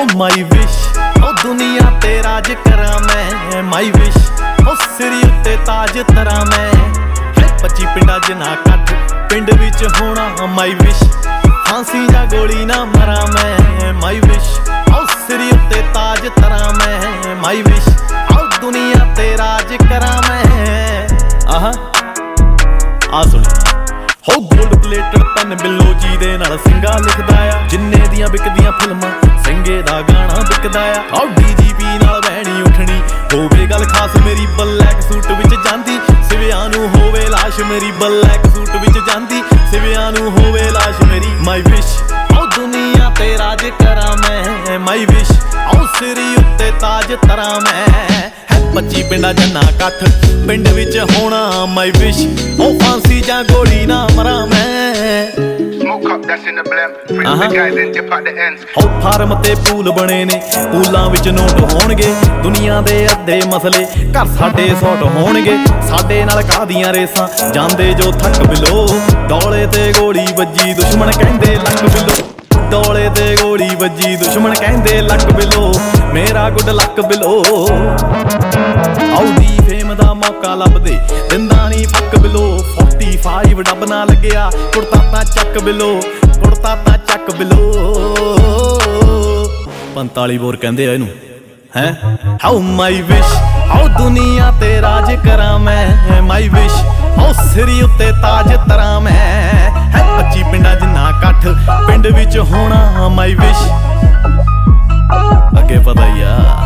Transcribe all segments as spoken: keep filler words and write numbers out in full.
O my wish ओ दुनिया ते राज करा मैं माई विश ओ सिर उत्ते ताज तरा मैं पच्ची पिंडा जना कट पिंड विच होना माई विश फांसी जा गोली ना मरा मैं माई विश ओ सिर उत्ते ताज तरा मैं माई विश ओ दुनिया ते राज करा मैं आहा आ सुनी हो गोल्ड प्लेटेड पेन बिल्लो जी दे नाल सिंगा लिखदा आ जिन्ने दियां विकदियां फिल्मां सिंगे दा गाना विकदा आ ओ डीजीपी नाल बहनी उठनी होवे गल खास मेरी ब्लैक सूट विच जांदी सिवियां नूं होवे लाश मेरी ब्लैक सूट विच जांदी सिवियां नूं होवे लाश मेरी माई विश ओ दुनिया ते राज करा मैं माई विश ओ सिर उत्ते ताज तरा मैं पच्ची पिंडा जन्ना कठ पिंड विच होना माई विश ओ फांसी जा गोली ना मरा मैं हो फार्म ते पूल बने ने पूलां विच नोट होणगे दुनिया दे अद्धे मसले घर साडे सॉट होणगे साडे नाल कादियां रेसां जांदे जो थक बिलो डोले ते गोली वज्जी दुश्मन कहंदे लक बिलो डोले ते गोली वज्जी दुश्मन कहंदे लक बिलो मेरा गुड लक बिलो आउडी फेम दा मौका लभदे दिंदा नी फक बिलो पैंताली डब ना लग्या कुड़ता तां चक बिलो कुड़ता तां चक बिलो पैंताली बोर कहंदे आ इनू हैं हाउ माई विश हाउ दुनिया ते राज करा मैं माई विश हाउ सिर उत्ते ताज तरा मैं है पच्ची पिंडा जिन्ना कठ पिंड विच होना माई विश अगे पता ही आ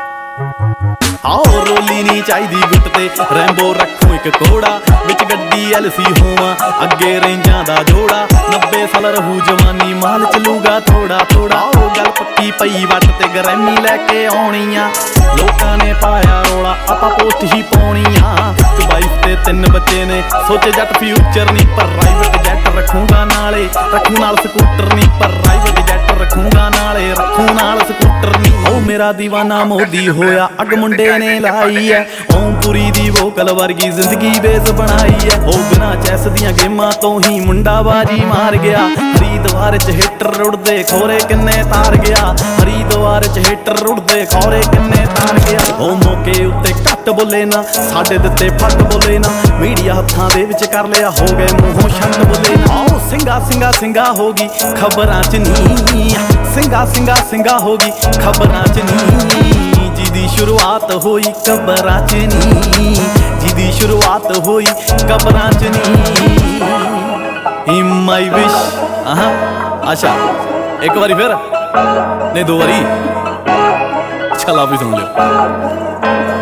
आओ रोली नी चाहिदी गुट ते रैंबो रखो एक कोड़ा विच गड्डी एलसी होवां अगे रेंजां दा जोड़ा नब्बे साल रहू जवानी माल चलूगा थोड़ा थोड़ा ओ गल पक्की पई वट ते ग्रैमी लैके आउणियां लोकां ने पाया रोला आपां पोस्ट ही पाउणियां इक वाइफ ते तीन बच्चे ने सोचे जट फ्यूचर नी पर प्राइवेट जैट रखूंगा नाले रखूं नाल स्कूटर नी पर प्राइवेट जैट रखूंगा नाले रखूं नाल स्कूटर नी ओ मेरा दीवाना मोदी होया अग मुंडे ने लाई है ओमपुरी दी वोकल वर्गी जिंदगी बेस बनाई है ओ बिना चैस दियां गेमां तो ही मुंडा बाजी मार गया हरिद्वार च हिटर उड़दे खोरे किन्ने तार गया हरिद्वार च हिटर उड़दे खोरे किन्ने तार गया ओ मौके उत्ते घट बोले ना साडे दित्ते फट बोले ना मीडिया हत्थां दे विच कर लिया हो गए मूंहों छट बोले ना ओ सिंगा सिंगा सिंगा होगी खबरां च नी सिंगा सिंगा सिंगा होगी खबरां च नी जिदी शुरुआत होई कबरां च नी जिदी शुरुआत होई कबरां च नी माई विश आहा अच्छा एक बारी फिर नहीं दो बारी छला भी सुन लो।